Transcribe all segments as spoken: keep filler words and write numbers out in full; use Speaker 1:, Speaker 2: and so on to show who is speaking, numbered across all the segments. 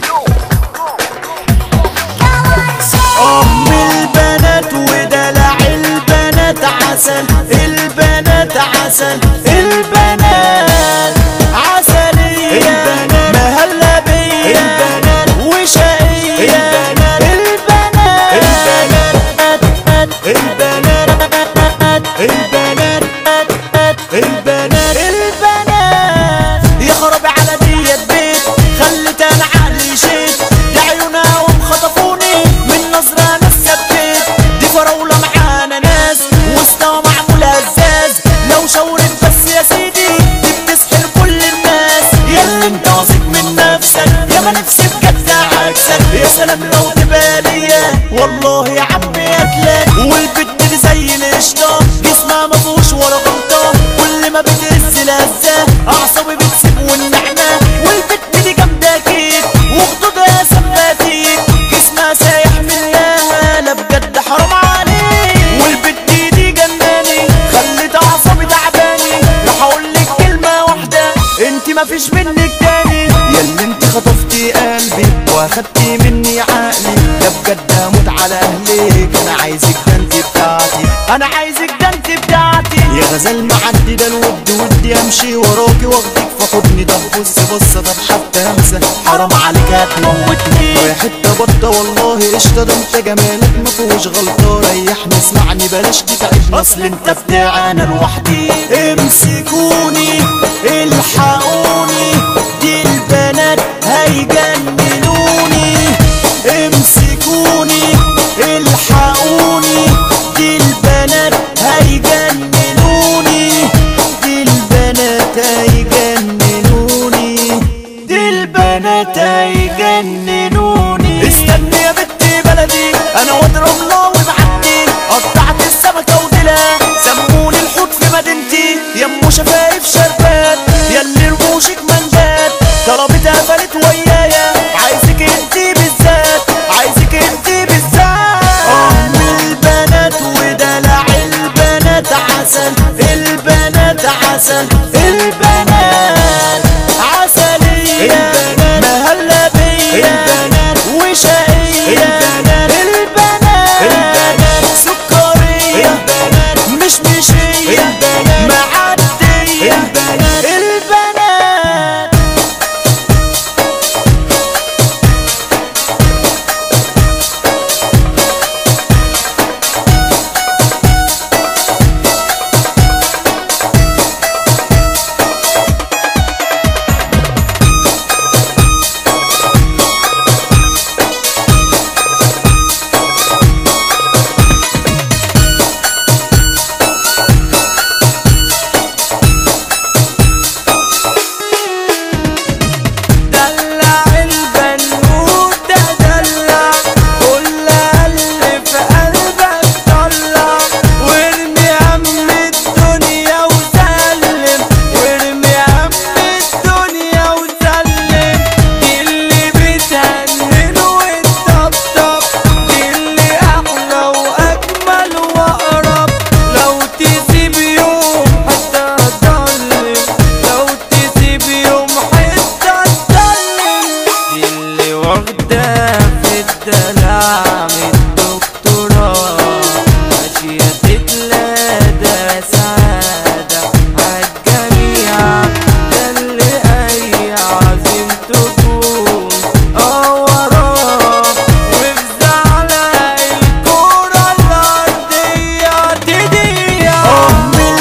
Speaker 1: ام البنات ودلع البنات عسل، البنات عسل، البنات عسلية، البنات مهلبية، البنات وشقية، البنات البنات البنات البنات البنات البنات يا خرابي على ديت بيت خلت انا عقلي شيت، دي عيونها ومخطفوني من نظرة انا اتثبت، دي فراولة معانا ناس وسطها معمولة ازاز، لو شاورت بس يا سيدي دي بتسحر كل الناس، يا اللي انت واثق من نفسك يا ما نفسي بجد عكسك، يا سلام لو تبقى ليا والله يا عمي هتلاقي، والبت دي زي القشطة جسمها مفهوش ولا غلطة، كل ما بتهز لهزة اعصابي بتسيب والنعناع، والبت دي جامدة اكيد وخدودها ثباتيك، جسمها سايح منها لا بجد حرام عليك، والبت دي دي جناني خلت اعصابي تعباني، راح اقولك كلمة واحدة انت مفيش منك تاني، ياللي انت خطفتي قلبي واخدتي مني عقلي، ده بجد هموت على اهليك، انا عايزك ده انت بتاعتي، انا عايزك ده انت بتاعتي، يا غزال معدي ده الود ودي امشي وراكي واخدك في حضني، ده بص بصه ده حتى همسه حرام عليك هتموتني، يا حته بطه والله قشطه ده انت جمالك مفيهوش غلطه، ريحني اسمعني بلاش تتعبني اصل انت بتاعي انا لوحدي، امسكوني الحقوني دي البنات هيجننوني، امسكوني الحقوني دي البنات هيجننوني، دي البنات هيجننوني، دي البنات هيجننوني، استني يا بنتي بلدي انا واضرب نار ومعدي، قطعت السمكة وديلها سموني الحوت في مدينتي، يمو شفايف شربات ياللي رموشك منجات، طلبتها قفلت ويايا عايزك انتي بالذات، عايزك انتي بالذات، ام البنات ودلع البنات عسل، البنات عسل، البنات عسلية، البنات مهلبية، البنات وشقية، البنات البنات سكرية، البنات مشمشية، البنات معدية، البنات البنات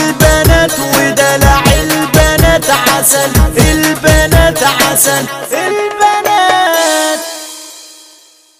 Speaker 1: البنات عسل، البنات عسل.